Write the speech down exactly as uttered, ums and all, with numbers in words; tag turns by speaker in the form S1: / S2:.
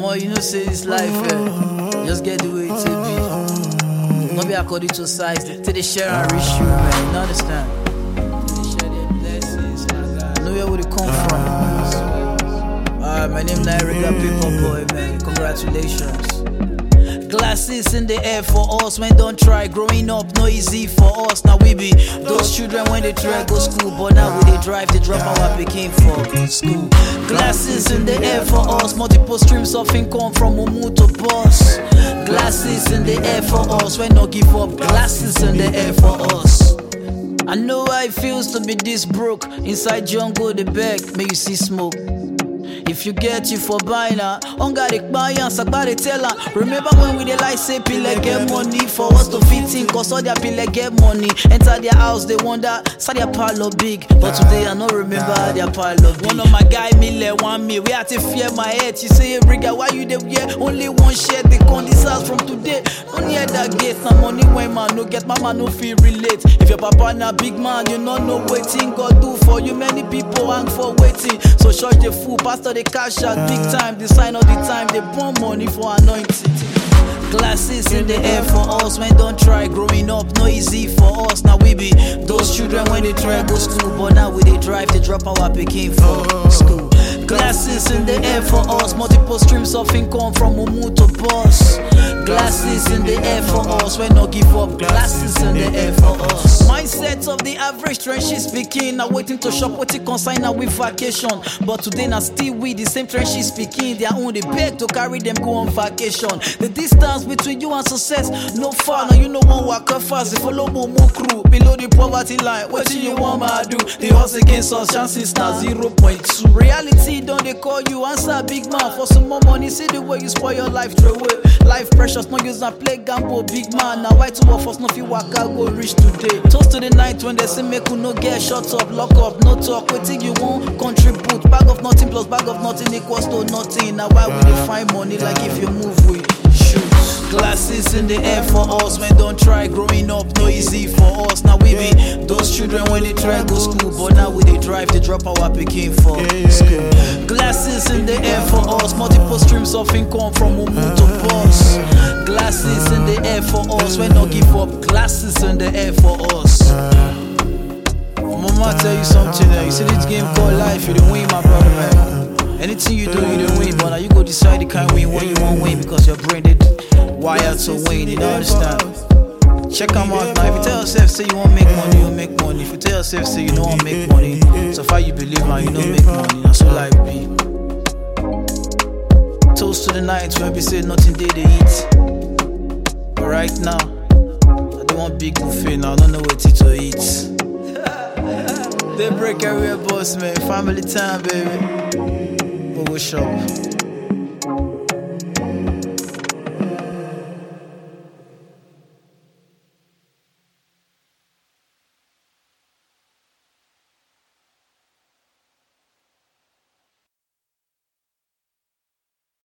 S1: Omo, you know, say this life, eh, just get the way it be. Not be according to size, till they share and reach you, man. You understand? Till they share their blessings, I know where would it come from. Alright, my name is Nairiga Paper Boy, man. Congratulations. Glasses in the air for us when don't try. Growing up no easy for us. Now we be those children when they try go school, but now we they drive, they drop our picking for school. Glasses in the air for us, multiple streams of income from Mumu to boss. Glasses in the air for us when no give up. Glasses in the air for us. I know how it feels to be this broke. Inside jungle the beg, may you see smoke. If you get you for buying her, hunger the buy and sakbare tell her. Remember when we dey like say pile get money for us to fit in, cause all their pile get money. Enter their house, they wonder, say their pile of big. But today I no remember their pile of big. One of my guy me le want me, we had to fear my head. She say, hey Brigga, why you dey wear only one shirt? They come this house from today. Don't hear that gate, some money when man no get, mama no feel relate. If your papa na big man, you no know waiting God do for you. Many people hang for waiting. So church the fool, pastor they cash out big time, they sign all the time, they burn money for anointing. Glasses in the air for us when don't try. Growing up no easy for us. Now we be those children when they try go school, but now we they drive, they drop our picking for school. Glasses in the air for us, multiple streams of income from Mumu to boss. Glasses in the air for us when no give up. Glasses in the air for us. Mindset of the average trendy speaking. Now waiting to shop what it consign now with vacation. But today now still with the same trendy speaking. Their own they beg to carry them go on vacation. The distance between you and success no far. Now you know one walk up fast. They follow Mumu crew below the poverty line. What do you want ma do? The odds against us chances now zero point two. Reality don't they call you answer big man for some more money. See the way you spoil your life throw away. Life precious, no use and play gamble big man. Now why two of us no fit walk out go reach today. Toast to the night when they say make you no get shut up, lock up, no talk. Waiting you won't contribute. Bag of nothing plus bag of nothing equals to nothing. Now why we dey find money like if you move we shoot. Glasses in the air for us when don't try. Growing up no easy for us. Now we be those children when they try go school, but now we they drive, they drop our picking for school. Glasses in the air for us, multiple streams of income from Mumu to boss. Glasses in the air for us when no give up. Glasses in the air for us. Mama tell you something there. You see this game called life, you don't win my brother man. Anything you do, you don't win, but now you go decide the kind win when you won't win because your brain did wired to win, you don't understand? Check them out now. If you tell yourself say you won't make money, you'll make money. If you tell yourself say you don't want make money, so far you believe man, you don't make money. That's all life be. Toast to the night when we say nothing day they eat. But right now, I don't want big buffet now, I don't know what to eat. They break everywhere, boss man. Family time, baby. But what's up?